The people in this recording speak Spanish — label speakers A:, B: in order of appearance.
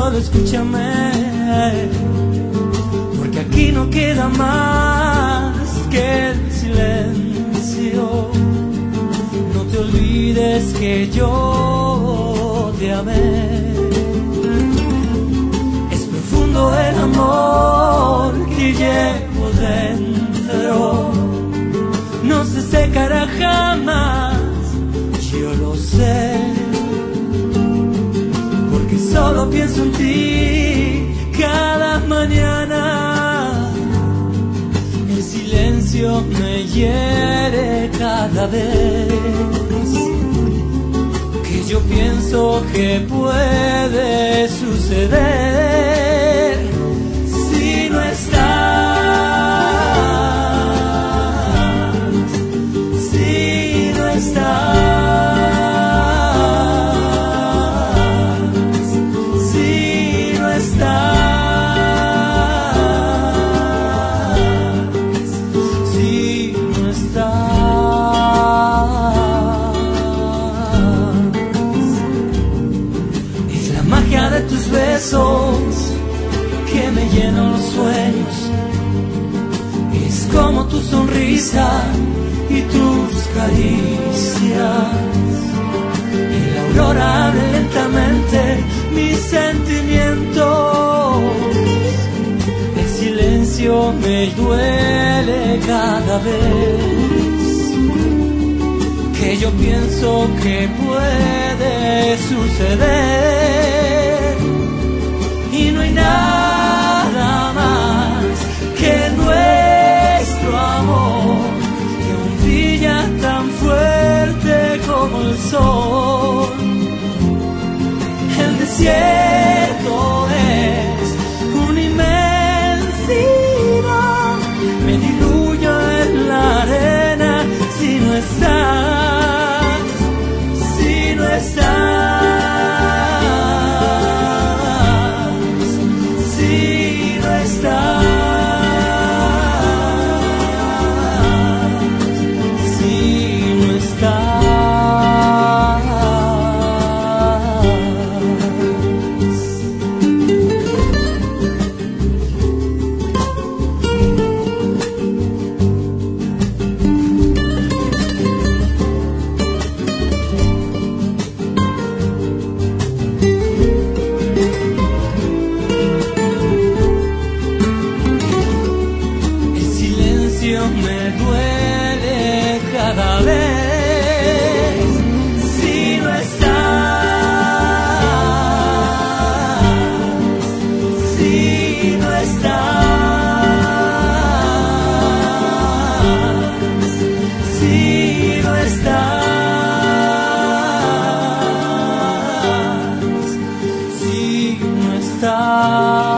A: solo escúchame, porque aquí no queda más que el silencio. No te olvides que yo te amé. Es profundo el amor que llevo dentro, no se secará jamás, yo lo sé, porque solo pienso en ti cada mañana. El silencio me hiere cada vez que yo pienso que puede suceder si no estás, si no estás, si no estás, si no estás. Es la magia de tus besos que me llenan los sueños, es como tu sonrisa y tus caricias. Y la aurora abre lentamente mis sentimientos. El silencio me duele cada vez que yo pienso que puede suceder. Y no hay nada más que nuestro amor, que aún brilla tan fuerte como el sol. El desierto es una inmensidad, me diluyo en la arena si no estás, si no estás, si no estás, si no estás. El silencio me duele cada vez si no estás, si no estás, si no estás, si no estás.